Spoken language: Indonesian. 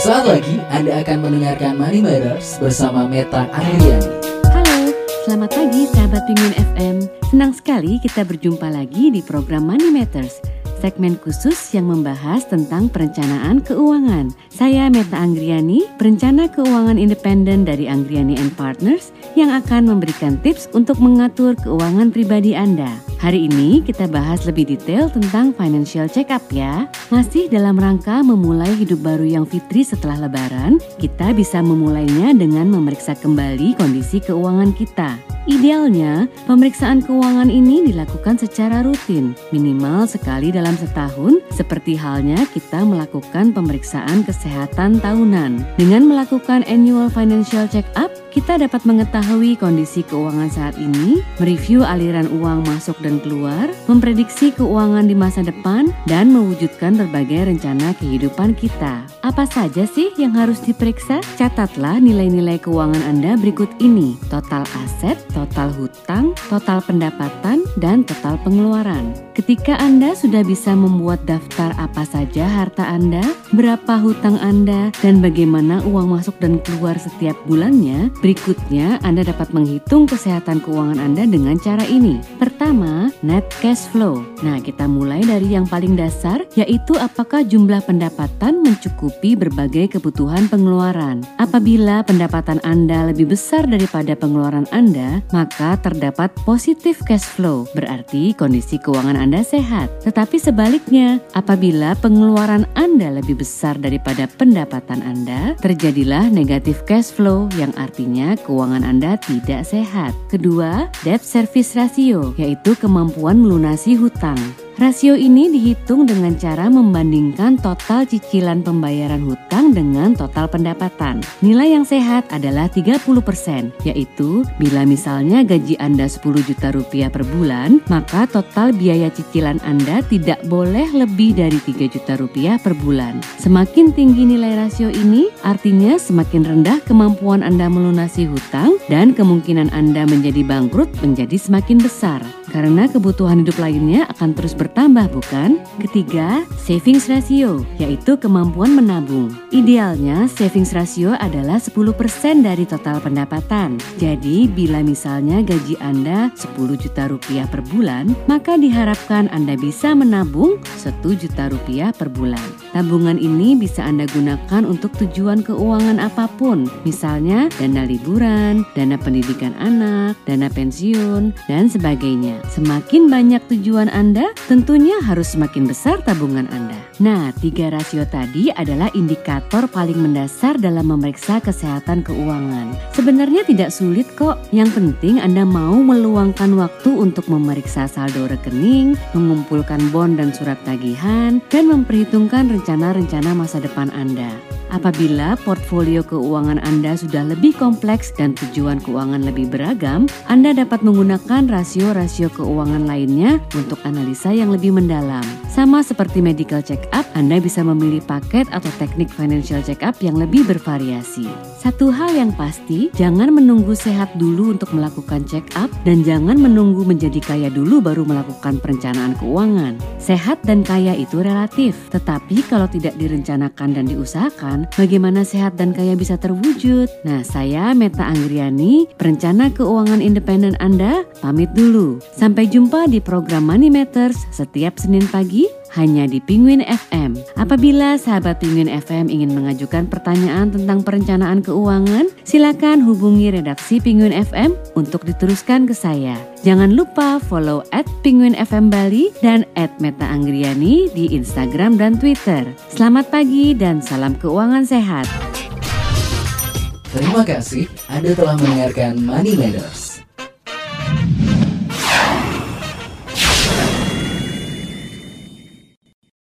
Sesaat lagi Anda akan mendengarkan Money Matters bersama Meta Andriani. Halo, selamat pagi sahabat Penguin FM. Senang sekali kita berjumpa lagi di program Money Matters, segmen khusus yang membahas tentang perencanaan keuangan. Saya Meta Andriani, perencana keuangan independen dari Andriani & Partners yang akan memberikan tips untuk mengatur keuangan pribadi Anda. Hari ini kita bahas lebih detail tentang financial check-up ya. Masih dalam rangka memulai hidup baru yang fitri setelah Lebaran, kita bisa memulainya dengan memeriksa kembali kondisi keuangan kita. Idealnya, pemeriksaan keuangan ini dilakukan secara rutin, minimal sekali dalam setahun, seperti halnya kita melakukan pemeriksaan kesehatan tahunan. Dengan melakukan annual financial check-up, kita dapat mengetahui kondisi keuangan saat ini, mereview aliran uang masuk dan keluar, memprediksi keuangan di masa depan, dan mewujudkan berbagai rencana kehidupan kita. Apa saja sih yang harus diperiksa? Catatlah nilai-nilai keuangan Anda berikut ini: total aset, total hutang, total pendapatan, dan total pengeluaran. Ketika Anda sudah bisa membuat daftar apa saja harta Anda, berapa hutang Anda, dan bagaimana uang masuk dan keluar setiap bulannya, berikutnya Anda dapat menghitung kesehatan keuangan Anda dengan cara ini. Pertama, net cash flow. Nah, kita mulai dari yang paling dasar, yaitu apakah jumlah pendapatan mencukupi berbagai kebutuhan pengeluaran. Apabila pendapatan Anda lebih besar daripada pengeluaran Anda, maka terdapat positive cash flow, berarti kondisi keuangan Anda sehat. Tetapi sebaliknya, apabila pengeluaran Anda lebih besar daripada pendapatan Anda, terjadilah negative cash flow yang artinya keuangan Anda tidak sehat. Kedua, debt service ratio, yaitu kemampuan melunasi hutang. Rasio ini dihitung dengan cara membandingkan total cicilan pembayaran hutang dengan total pendapatan. Nilai yang sehat adalah 30%, yaitu bila misalnya gaji Anda 10 juta rupiah per bulan, maka total biaya cicilan Anda tidak boleh lebih dari 3 juta rupiah per bulan. Semakin tinggi nilai rasio ini, artinya semakin rendah kemampuan Anda melunasi hutang dan kemungkinan Anda menjadi bangkrut menjadi semakin besar. Karena kebutuhan hidup lainnya akan terus bertambah, bukan? Ketiga, savings ratio, yaitu kemampuan menabung. Idealnya, savings ratio adalah 10% dari total pendapatan. Jadi, bila misalnya gaji Anda 10 juta rupiah per bulan, maka diharapkan Anda bisa menabung 1 juta rupiah per bulan. Tabungan ini bisa Anda gunakan untuk tujuan keuangan apapun, misalnya dana liburan, dana pendidikan anak, dana pensiun, dan sebagainya. Semakin banyak tujuan Anda, tentunya harus semakin besar tabungan Anda. Nah, 3 rasio tadi adalah indikator paling mendasar dalam memeriksa kesehatan keuangan. Sebenarnya tidak sulit kok, yang penting Anda mau meluangkan waktu untuk memeriksa saldo rekening, mengumpulkan bon dan surat tagihan, dan memperhitungkan rencana-rencana masa depan Anda. Apabila portfolio keuangan Anda sudah lebih kompleks dan tujuan keuangan lebih beragam, Anda dapat menggunakan rasio-rasio keuangan lainnya untuk analisa yang lebih mendalam. Sama seperti medical check-up, Anda bisa memilih paket atau teknik financial check-up yang lebih bervariasi. Satu hal yang pasti, jangan menunggu sehat dulu untuk melakukan check-up dan jangan menunggu menjadi kaya dulu baru melakukan perencanaan keuangan. Sehat dan kaya itu relatif, tetapi kalau tidak direncanakan dan diusahakan, bagaimana sehat dan kaya bisa terwujud? Nah, saya Meta Andriani, perencana keuangan independen Anda, pamit dulu. Sampai jumpa di program Money Matters setiap Senin pagi hanya di Penguin FM. Apabila sahabat Penguin FM ingin mengajukan pertanyaan tentang perencanaan keuangan, silakan hubungi redaksi Penguin FM untuk diteruskan ke saya. Jangan lupa follow @penguinfm Bali dan @metaanggriani di Instagram dan Twitter. Selamat pagi dan salam keuangan sehat. Terima kasih Anda telah mendengarkan Money Matters.